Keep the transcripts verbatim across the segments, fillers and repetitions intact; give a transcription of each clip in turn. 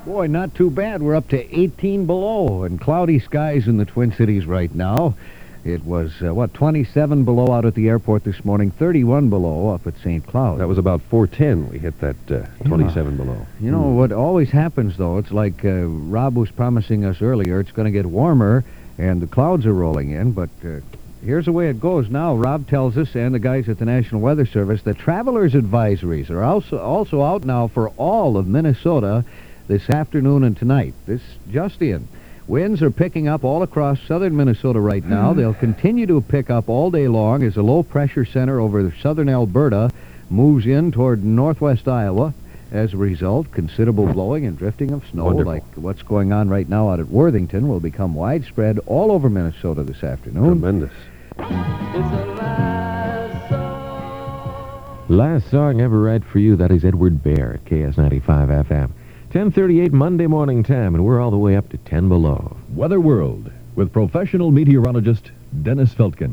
Boy, not too bad. We're up to eighteen below and cloudy skies in the Twin Cities right now. It was, uh, what, twenty-seven below out at the airport this morning, thirty-one below up at Saint Cloud. That was about four ten. We hit that uh, twenty-seven yeah. below. You know, mm. what always happens, though, it's like uh, Rob was promising us earlier, it's going to get warmer and the clouds are rolling in, but uh, here's the way it goes now. Rob tells us, and the guys at the National Weather Service, that travelers' advisories are also, also out now for all of Minnesota this afternoon and tonight. This just in. Winds are picking up all across southern Minnesota right now. They'll continue to pick up all day long as a low-pressure center over southern Alberta moves in toward northwest Iowa. As a result, considerable blowing and drifting of snow, Wonderful. like what's going on right now out at Worthington, will become widespread all over Minnesota this afternoon. Tremendous. It's the last song. Last song ever read for you, that is Edward Bear at K S ninety-five F M. ten thirty-eight Monday morning time, and we're all the way up to ten below. Weather World with professional meteorologist Dennis Feltgen.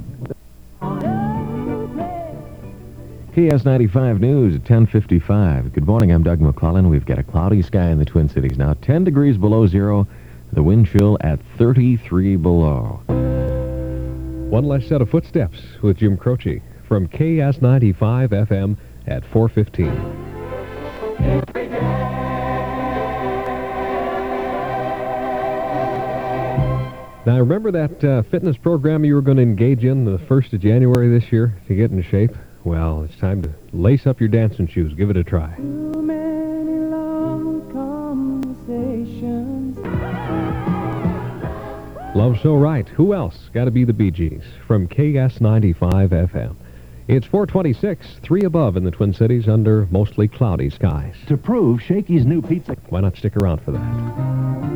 K S ninety-five News at ten fifty-five. Good morning, I'm Doug McClellan. We've got a cloudy sky in the Twin Cities now, ten degrees below zero, the wind chill at thirty-three below. One last set of footsteps with Jim Croce from K S ninety-five F M at four fifteen. Now, remember that uh, fitness program you were going to engage in the first of January this year to get in shape? Well, it's time to lace up your dancing shoes. Give it a try. Too many long conversations. Love So Right. Who else? Got to be the Bee Gees from K S ninety-five F M. It's four twenty-six, three above in the Twin Cities under mostly cloudy skies. To prove Shakey's new pizza. Why not stick around for that?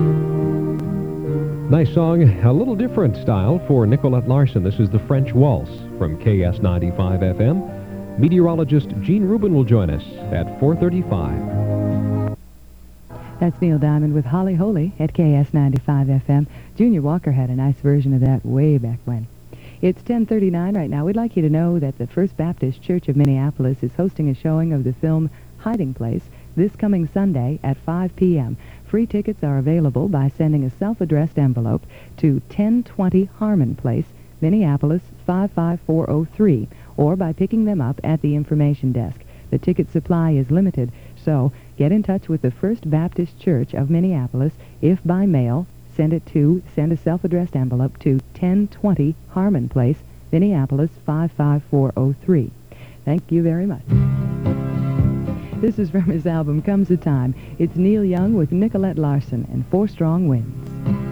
Nice song, a little different style for Nicolette Larson. This is the French Waltz from K S ninety-five F M. Meteorologist Gene Rubin will join us at four thirty-five. That's Neil Diamond with Holly Holy at K S ninety-five F M. Junior Walker had a nice version of that way back when. It's ten thirty-nine right now. We'd like you to know that the First Baptist Church of Minneapolis is hosting a showing of the film Hiding Place this coming Sunday at five p m Free tickets are available by sending a self-addressed envelope to ten twenty Harmon Place, Minneapolis five five four oh three, or by picking them up at the information desk. The ticket supply is limited, so get in touch with the First Baptist Church of Minneapolis. If by mail, send it to, send a self-addressed envelope to ten twenty Harmon Place, Minneapolis five five four oh three. Thank you very much. This is from his album, Comes a Time. It's Neil Young with Nicolette Larson and Four Strong Winds.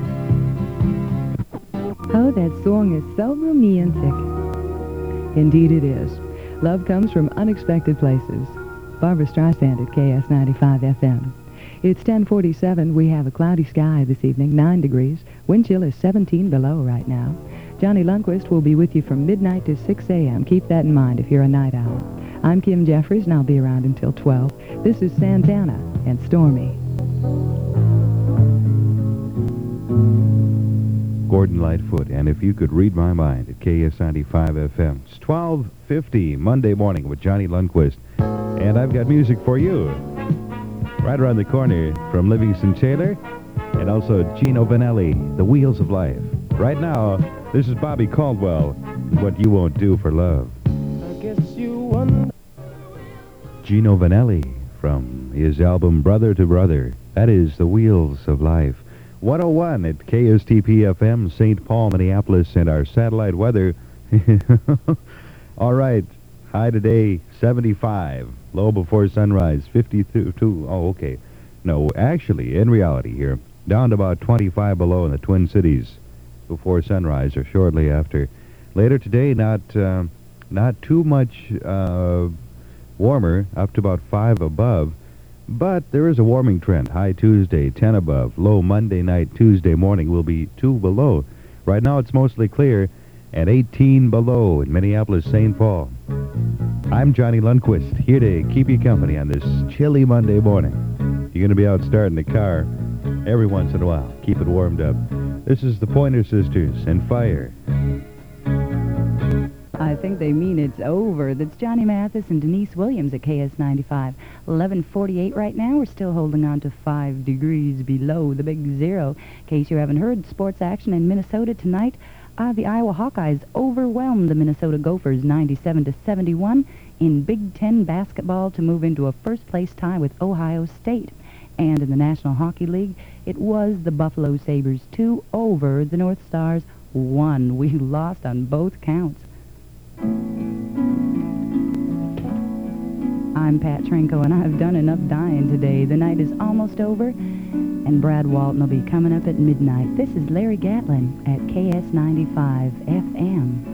Oh, that song is so romantic. Indeed it is. Love comes from unexpected places. Barbra Streisand at K S ninety-five F M. It's ten forty-seven. We have a cloudy sky this evening, nine degrees. Wind chill is seventeen below right now. Johnny Lundquist will be with you from midnight to six a m Keep that in mind if you're a night owl. I'm Kim Jeffries, and I'll be around until twelve. This is Santana and Stormy. Gordon Lightfoot, and If You Could Read My Mind at K S ninety-five F M. It's twelve fifty Monday morning with Johnny Lundquist, and I've got music for you. Right around the corner from Livingston Taylor, and also Gino Vanelli, The Wheels of Life. Right now, this is Bobby Caldwell, What You Won't Do for Love. I guess you wonder. Gino Vanelli from his album Brother to Brother. That is The Wheels of Life. one oh one at K S T P F M, Saint Paul, Minneapolis, and our satellite weather. All right, high today, seventy-five. Low before sunrise, fifty-two. Oh, okay. No, actually, in reality here, down to about twenty-five below in the Twin Cities before sunrise or shortly after. Later today, not uh, not too much uh, warmer, up to about five above. But there is a warming trend. High Tuesday, ten above. Low Monday night, Tuesday morning will be two below. Right now it's mostly clear at eighteen below in Minneapolis, Saint Paul. I'm Johnny Lundquist, here to keep you company on this chilly Monday morning. You're going to be out starting the car every once in a while. Keep it warmed up. This is the Pointer Sisters and Fire. I think they mean it's over. That's Johnny Mathis and Denise Williams at K S ninety-five. eleven forty-eight right now. We're still holding on to five degrees below the big zero. In case you haven't heard, sports action in Minnesota tonight. Uh, the Iowa Hawkeyes overwhelmed the Minnesota Gophers ninety-seven to seventy-one in Big Ten basketball to move into a first-place tie with Ohio State. And in the National Hockey League, it was the Buffalo Sabres two over the North Stars one. We lost on both counts. I'm Pat Trinko, and I've done enough dying today. The night is almost over, and Brad Walton will be coming up at midnight. This is Larry Gatlin at K S ninety-five F M.